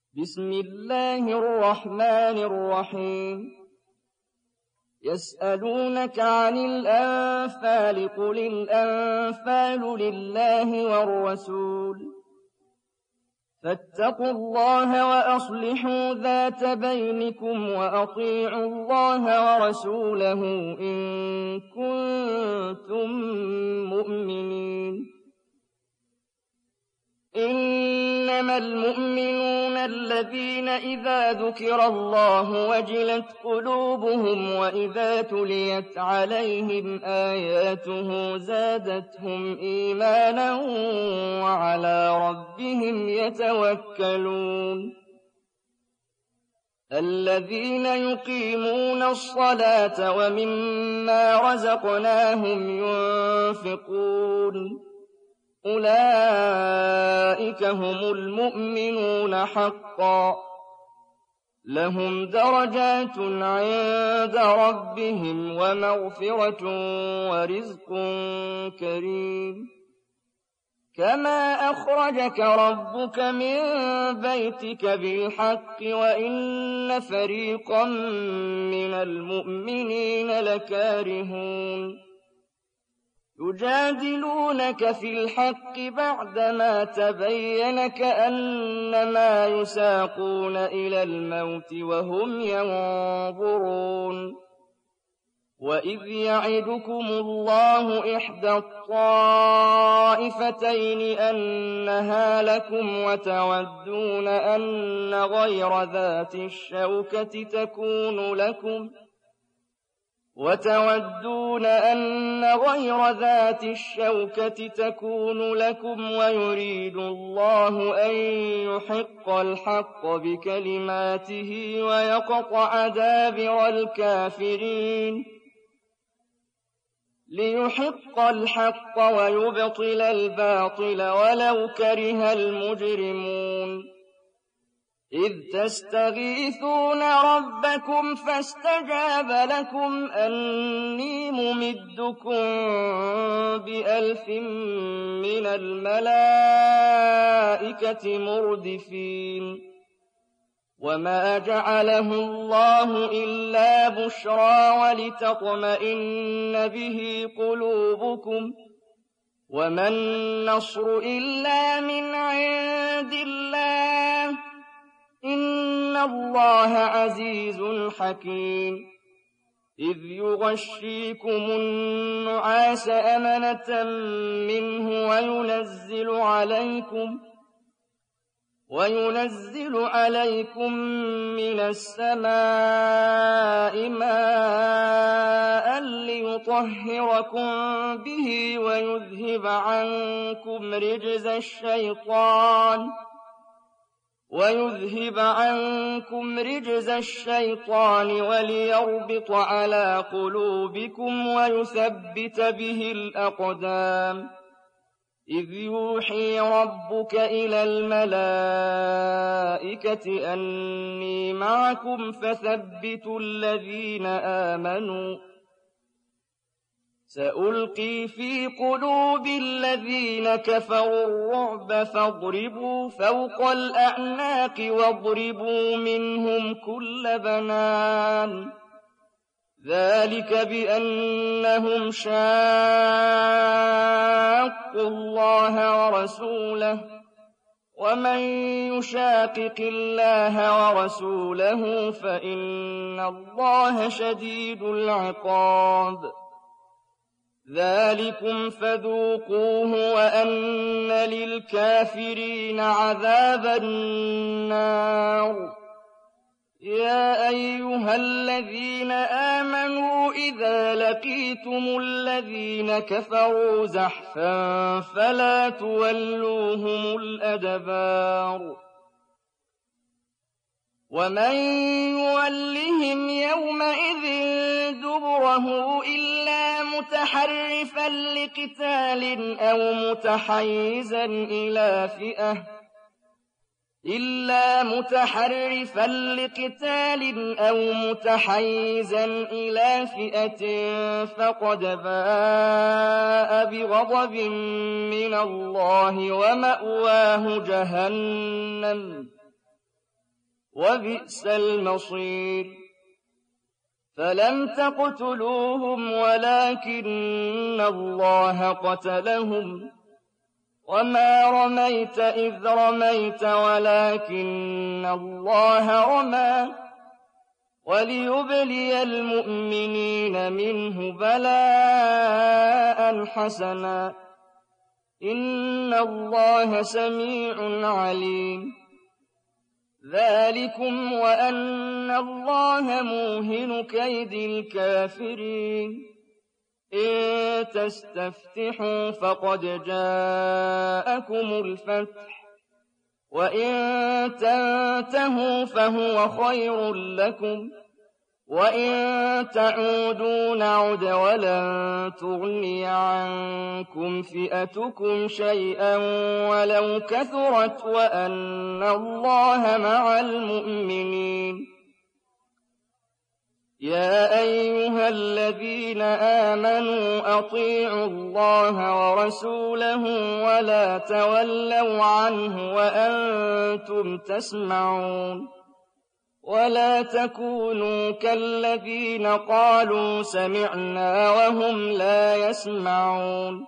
بسم الله الرحمن الرحيم يسألونك عن الأنفال قل الأنفال لله والرسول فاتقوا الله وأصلحوا ذات بينكم وأطيعوا الله ورسوله إن كنتم مؤمنين إنما المؤمنون الذين إذا ذكر الله وجلت قلوبهم وإذا تليت عليهم آياته زادتهم إيمانا وعلى ربهم يتوكلون الذين يقيمون الصلاة ومما رزقناهم ينفقون أولئك هم المؤمنون حقا لهم درجات عند ربهم ومغفرة ورزق كريم كما أخرجك ربك من بيتك بالحق وإن فريقا من المؤمنين لكارهون يجادلونك في الحق بعدما تبين كأنما يساقون إلى الموت وهم ينظرون وإذ يعدكم الله إحدى الطائفتين أنها لكم وتودون أن غير ذات الشوكة تكون لكم ويريد الله أن يحق الحق بكلماته ويقطع دابر الكافرين ليحق الحق ويبطل الباطل ولو كره المجرمون إذ تستغيثون ربكم فاستجاب لكم أني ممدكم ب1000 من الملائكة مردفين وما جعله الله إلا بشرى ولتطمئن به قلوبكم وما النصر إلا من عند الله إن الله عزيز حكيم إذ يغشيكم النعاس أمنة منه وينزل عليكم من السماء ماء ليطهركم به ويذهب عنكم رجز الشيطان وليربط على قلوبكم ويثبت به الأقدام إذ يوحي ربك إلى الملائكة أني معكم فثبتوا الذين آمنوا سألقي في قلوب الذين كفروا الرعب فاضربوا فوق الأعناق واضربوا منهم كل بنان ذلك بأنهم شاقوا الله ورسوله ومن يشاقق الله ورسوله فإن الله شديد العقاب ذلكم فذوقوه وأن للكافرين عذاب النار يا أيها الذين آمنوا إذا لقيتم الذين كفروا زحفا فلا تولوهم الأدبار ومن يولهم يومئذ دبره إلا متحرفا لقتال أو متحيزا إلى فئة فقد باء بغضب من الله ومأواه جهنم وبئس المصير فلم تقتلوهم ولكن الله قتلهم وما رميت إذ رميت ولكن الله رمى وليبلي المؤمنين منه بلاء حسنا إن الله سميع عليم ذلكم وأن الله موهن كيد الكافرين إن تستفتحوا فقد جاءكم الفتح وإن تنتهوا فهو خير لكم وإن تعودوا نعد ولن تغني عنكم فئتكم شيئا ولو كثرت وأن الله مع المؤمنين يا أيها الذين آمنوا أطيعوا الله ورسوله ولا تولوا عنه وأنتم تسمعون ولا تكونوا كالذين قالوا سمعنا وهم لا يسمعون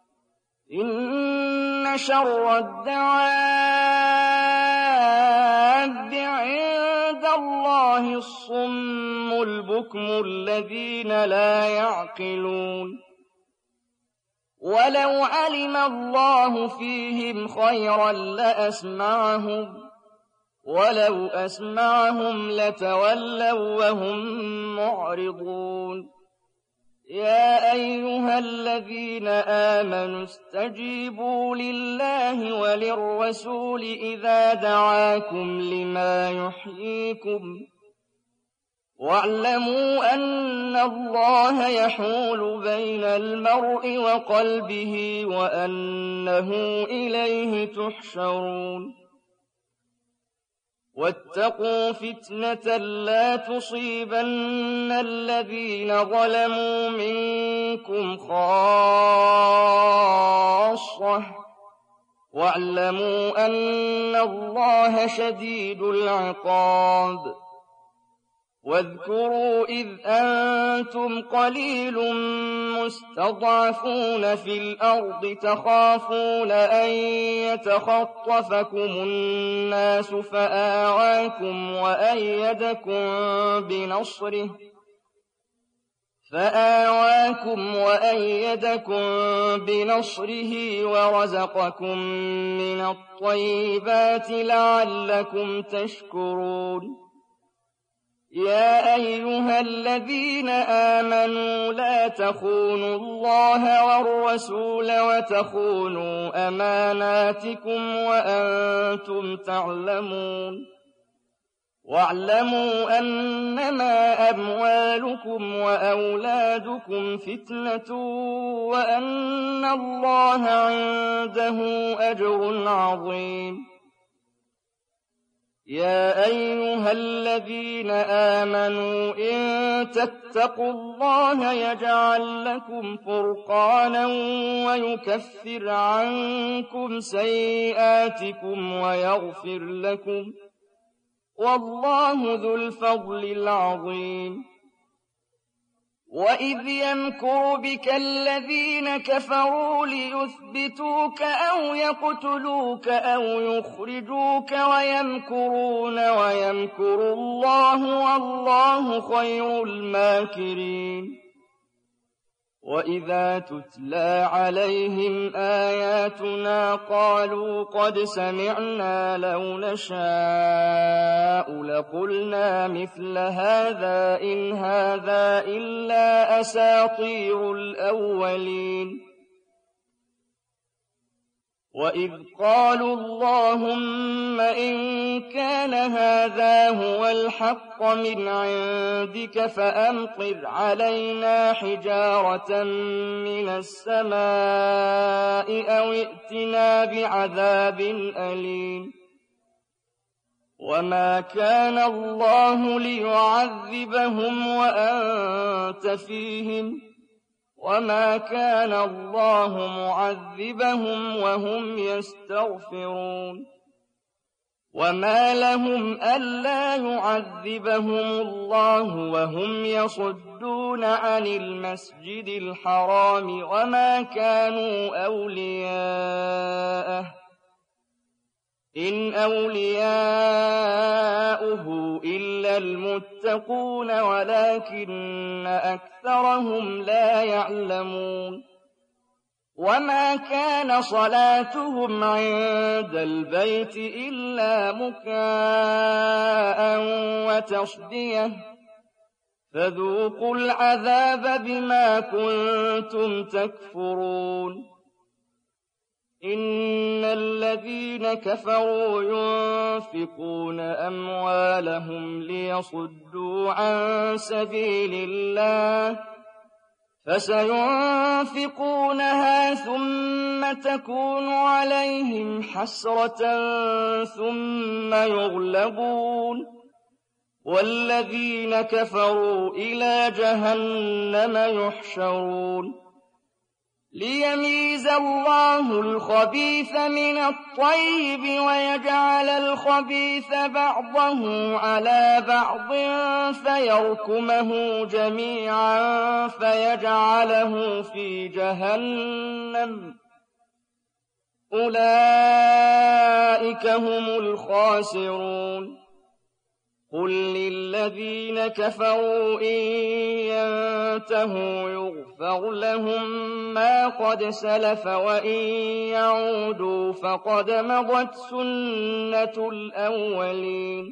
إن شر الدواب عند الله الصم البكم الذين لا يعقلون ولو علم الله فيهم خيرا لأسمعهم ولو أسمعهم لتولوا وهم معرضون يا أيها الذين آمنوا استجيبوا لله وللرسول إذا دعاكم لما يحييكم واعلموا أن الله يحول بين المرء وقلبه وأنه إليه تحشرون واتقوا فتنة لا تصيبن الذين ظلموا منكم خاصة واعلموا أن الله شديد العقاب واذكروا إذ أنتم قليل مستضعفون في الأرض تخافون أن يتخطفكم الناس فآواكم وأيدكم بنصره ورزقكم من الطيبات لعلكم تشكرون يا أيها الذين آمنوا لا تخونوا الله والرسول وتخونوا أماناتكم وأنتم تعلمون واعلموا أنما أموالكم وأولادكم فتنة وأن الله عنده أجر عظيم يا أيها الذين آمنوا إن تتقوا الله يجعل لكم فرقانا ويكفر عنكم سيئاتكم ويغفر لكم والله ذو الفضل العظيم وإذ يمكر بك الذين كفروا ليثبتوك أو يقتلوك أو يخرجوك ويمكرون ويمكر الله والله خير الماكرين وإذا تتلى عليهم آياتنا قالوا قد سمعنا لو نشاء لقلنا مثل هذا إن هذا إلا أساطير الأولين وإذ قالوا اللهم إن كان هذا هو الحق من عندك فأمطر علينا حجارة من السماء أو ائتنا بعذاب أليم وما كان الله ليعذبهم وأنت فيهم وما كان الله معذبهم وهم يستغفرون وما لهم ألا يعذبهم الله وهم يصدون عن المسجد الحرام وما كانوا أولياءه إن أولياؤه إلا المتقون ولكن أكثرهم لا يعلمون وما كان صلاتهم عند البيت إلا مكاء وتصدية فذوقوا العذاب بما كنتم تكفرون إن الذين كفروا ينفقون أموالهم ليصدوا عن سبيل الله فسينفقونها ثم تكون عليهم حسرة ثم يغلبون والذين كفروا إلى جهنم يحشرون ليميز الله الخبيث من الطيب ويجعل الخبيث بعضه على بعض فيركمه جميعا فيجعله في جهنم أولئك هم الخاسرون قل للذين كفروا إن ينتهوا يغفر لهم ما قد سلف وإن يعودوا فقد مضت سنة الأولين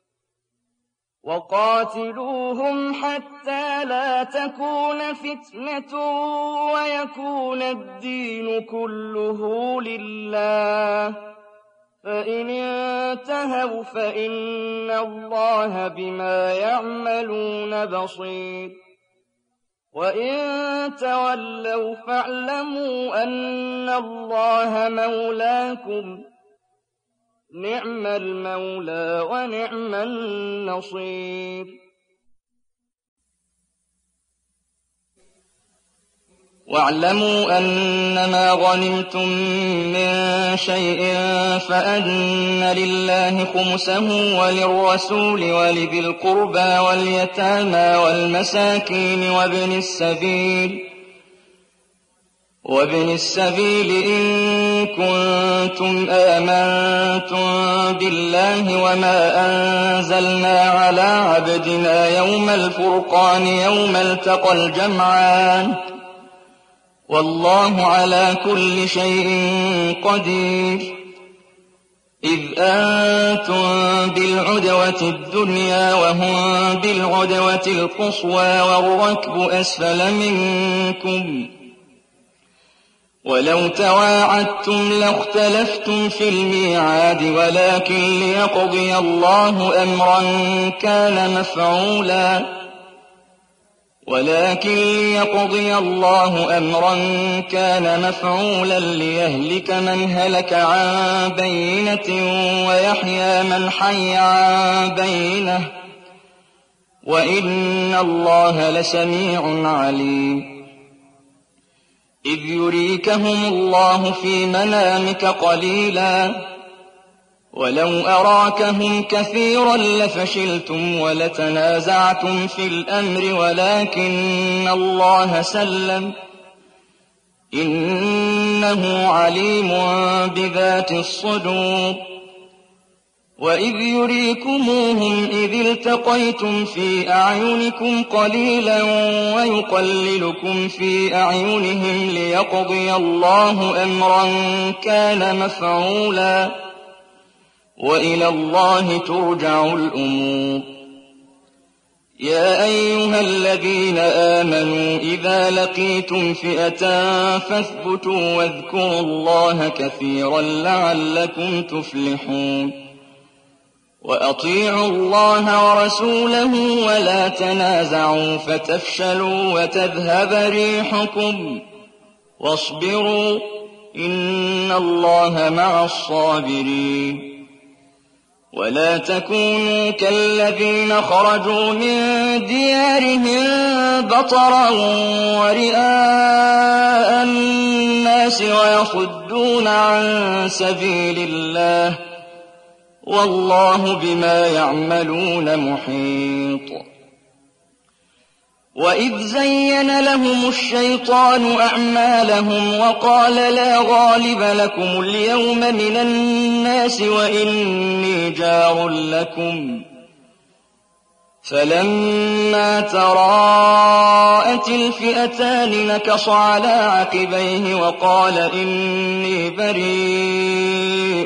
وقاتلوهم حتى لا تكون فتنة ويكون الدين كله لله فإن انتهوا فإن الله بما يعملون بصير وإن تولوا فاعلموا أن الله مولاكم نعم المولى ونعم النصير واعلموا أنما غنمتم من شيء فأن لله خمسه وللرسول ولذي القربى واليتامى والمساكين وابن السبيل إن كنتم آمنتم بالله وما أنزلنا على عبدنا يوم الفرقان يوم التقى الجمعان والله على كل شيء قدير إذ أنتم بالعدوة الدنيا وهم بالعدوة القصوى والركب أسفل منكم ولو تواعدتم لاختلفتم في الميعاد ولكن ليقضي الله أمرا كان مفعولا ليهلك من هلك عن بينة ويحيى من حي عن بينة وإن الله لسميع عليم إذ يريكهم الله في منامك قليلا ولو أراكهم كثيرا لفشلتم ولتنازعتم في الأمر ولكن الله سلم إنه عليم بذات الصدور وإذ يريكموهم إذ التقيتم في أعينكم قليلا ويقللكم في أعينهم ليقضي الله أمرا كان مفعولا وإلى الله ترجع الأمور يا أيها الذين آمنوا إذا لقيتم فئة فاثبتوا واذكروا الله كثيرا لعلكم تفلحون وأطيعوا الله ورسوله ولا تنازعوا فتفشلوا وتذهب ريحكم واصبروا إن الله مع الصابرين ولا تكونوا كالذين خرجوا من ديارهم بطرا ورئاء الناس ويصدون عن سبيل الله والله بما يعملون محيط. وإذ زين لهم الشيطان أعمالهم وقال لا غالب لكم اليوم من الناس وإني جار لكم، فلما تراءت الفئتان نكص على عقبيه وقال إني بريء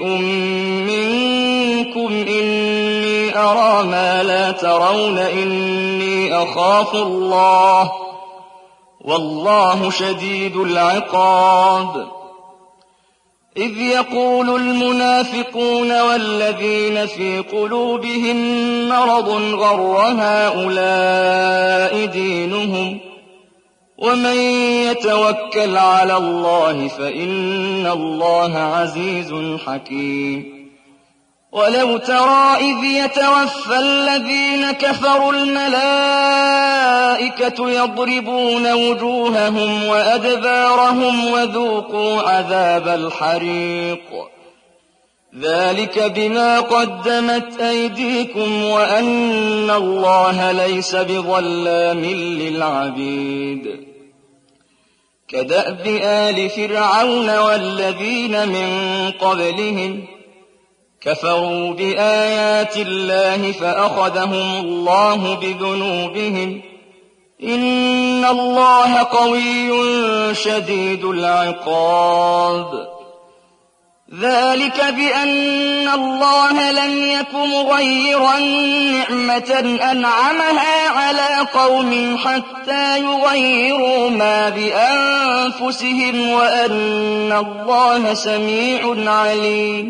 منكم إني أرى ما لا ترون إني أخاف الله والله شديد العقاب. إذ يقول المنافقون والذين في قلوبهم مرض غر هؤلاء دينهم ومن يتوكل على الله فإن الله عزيز حكيم. ولو ترى إذ يتوفى الذين كفروا الملائكة يضربون وجوههم وأدبارهم وذوقوا عذاب الحريق ذلك بما قدمت أيديكم وأن الله ليس بظلام للعبيد. كدأب آل فرعون والذين من قبلهم كفروا بآيات الله فأخذهم الله بذنوبهم إن الله قوي شديد العقاب. ذلك بأن الله لم يك مغيرا نعمة أنعمها على قوم حتى يغيروا ما بأنفسهم وأن الله سميع عليم.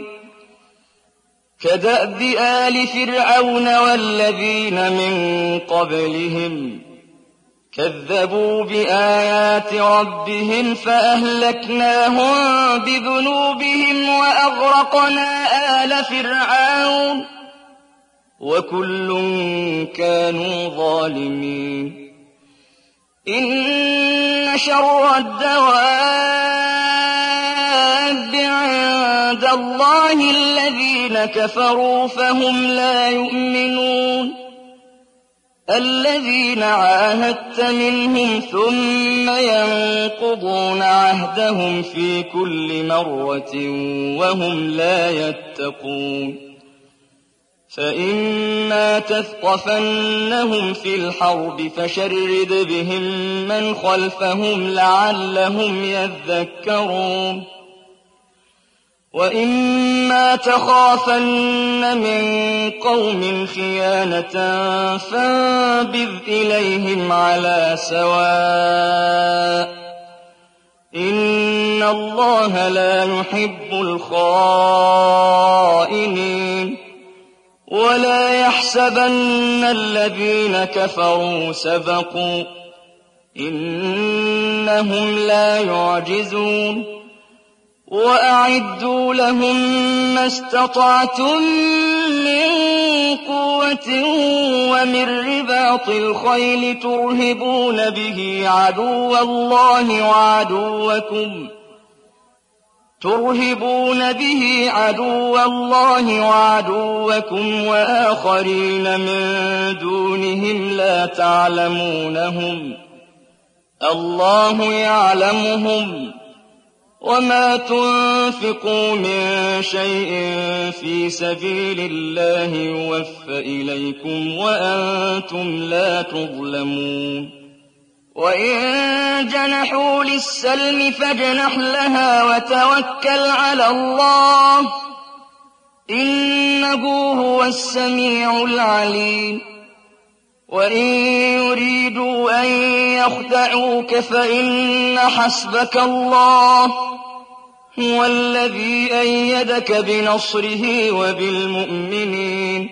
كدأب آل فرعون والذين من قبلهم كذبوا بآيات ربهم فأهلكناهم بذنوبهم وأغرقنا آل فرعون وكل كانوا ظالمين. إن شر الدواب عند الله الذين كفروا فهم لا يؤمنون. الذين عاهدت منهم ثم ينقضون عهدهم في كل مرة وهم لا يتقون. فإما تثقفنهم في الحرب فشرد بهم من خلفهم لعلهم يذكرون. وإما تخافن من قوم خيانة فانبذ إليهم على سواء إن الله لا يحب الخائنين. ولا يحسبن الذين كفروا سبقوا إنهم لا يعجزون. وأعدوا لهم ما استطعتم من قوة ومن رباط الخيل ترهبون به عدو الله وعدوكم وآخرين من دونهم لا تعلمونهم الله يعلمهم. وما تنفقوا من شيء في سبيل الله يوفى إليكم وأنتم لا تظلمون. وإن جنحوا للسلم فاجنح لها وتوكل على الله إنه هو السميع العليم. وإن يريدوا أن يخدعوك فإن حسبك الله هو الذي أيدك بنصره وبالمؤمنين.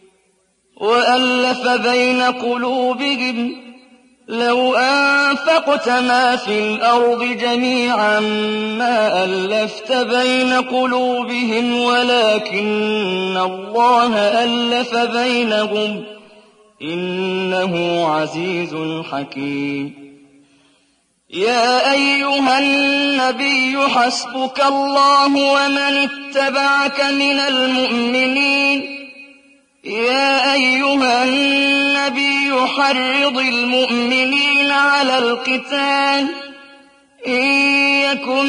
وألف بين قلوبهم لو أنفقت ما في الأرض جميعا ما ألفت بين قلوبهم ولكن الله ألف بينهم إنه عزيز حكيم. يا أيها النبي حسبك الله ومن اتبعك من المؤمنين يا أيها النبي حرض المؤمنين على القتال إن يكن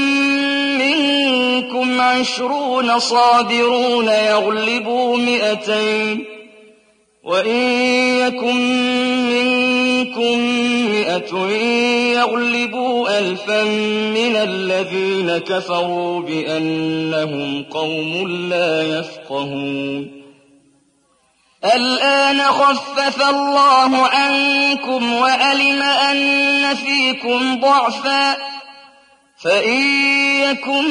منكم 20 صابرون يغلبوا 200 وإن يكن منكم 100 يغلبوا 1000 من الذين كفروا بأنهم قوم لا يفقهون الآن خفف الله عنكم وألم أن فيكم ضعفا فإن يكن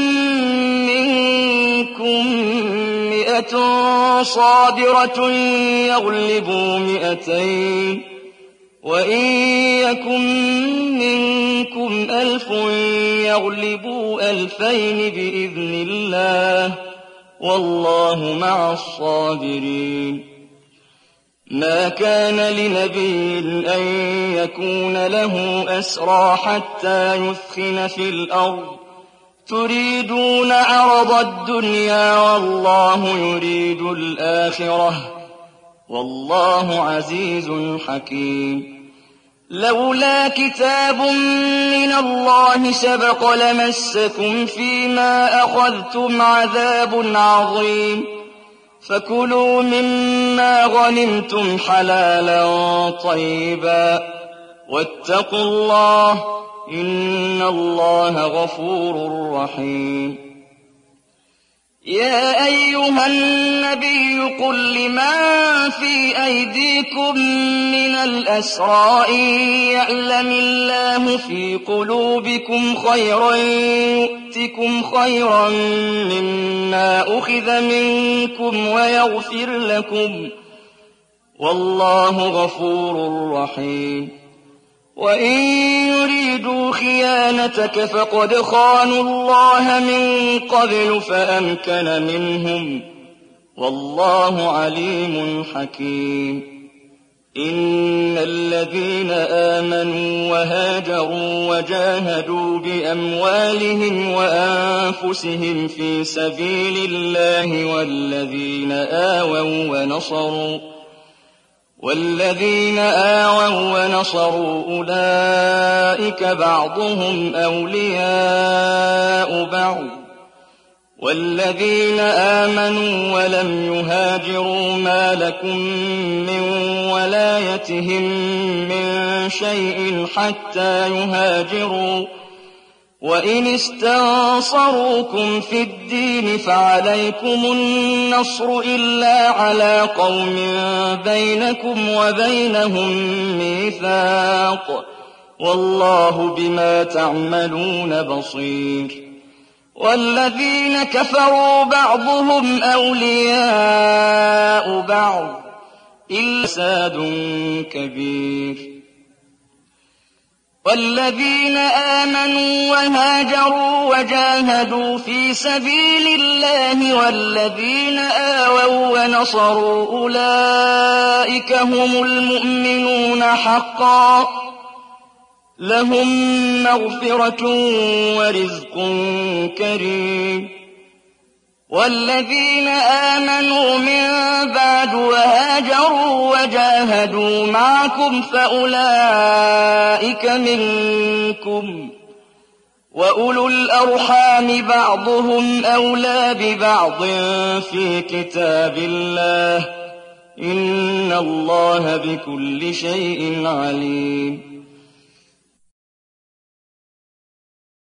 منكم 100 صابرة يغلبوا 200 وإن يكن منكم 1000 يغلبوا 2000 بإذن الله والله مع الصابرين ما كان لنبي أن يكون له أسرى حتى يثخن في الأرض تريدون عرض الدنيا والله يريد الآخرة والله عزيز حكيم لولا كتاب من الله سبق لمسكم فيما أخذتم عذاب عظيم فكلوا مما غنمتم حلالا طيبا واتقوا الله إن الله غفور رحيم يا أيها النبي قل لمن في أيديكم من الأسرى إن يعلم الله في قلوبكم خيرا يؤتكم خيرا مما أخذ منكم ويغفر لكم والله غفور رحيم وإن يريدوا خيانتك فقد خانوا الله من قبل فأمكن منهم والله عليم حكيم إن الذين آمنوا وهاجروا وجاهدوا بأموالهم وأنفسهم في سبيل الله والذين آووا ونصروا أولئك بعضهم أولياء بعض والذين آمنوا ولم يهاجروا ما لكم من ولايتهم من شيء حتى يهاجروا وإن استنصروكم في الدين فعليكم النصر إلا على قوم بينكم وبينهم ميثاق والله بما تعملون بصير والذين كفروا بعضهم أولياء بعض إلا فساد كبير والذين آمنوا وهاجروا وجاهدوا في سبيل الله والذين آووا ونصروا أولئك هم المؤمنون حقا لهم مغفرة ورزق كريم والذين آمنوا من بعد وهاجروا وجاهدوا معكم فأولئك منكم وأولو الأرحام بعضهم أولى ببعض في كتاب الله إن الله بكل شيء عليم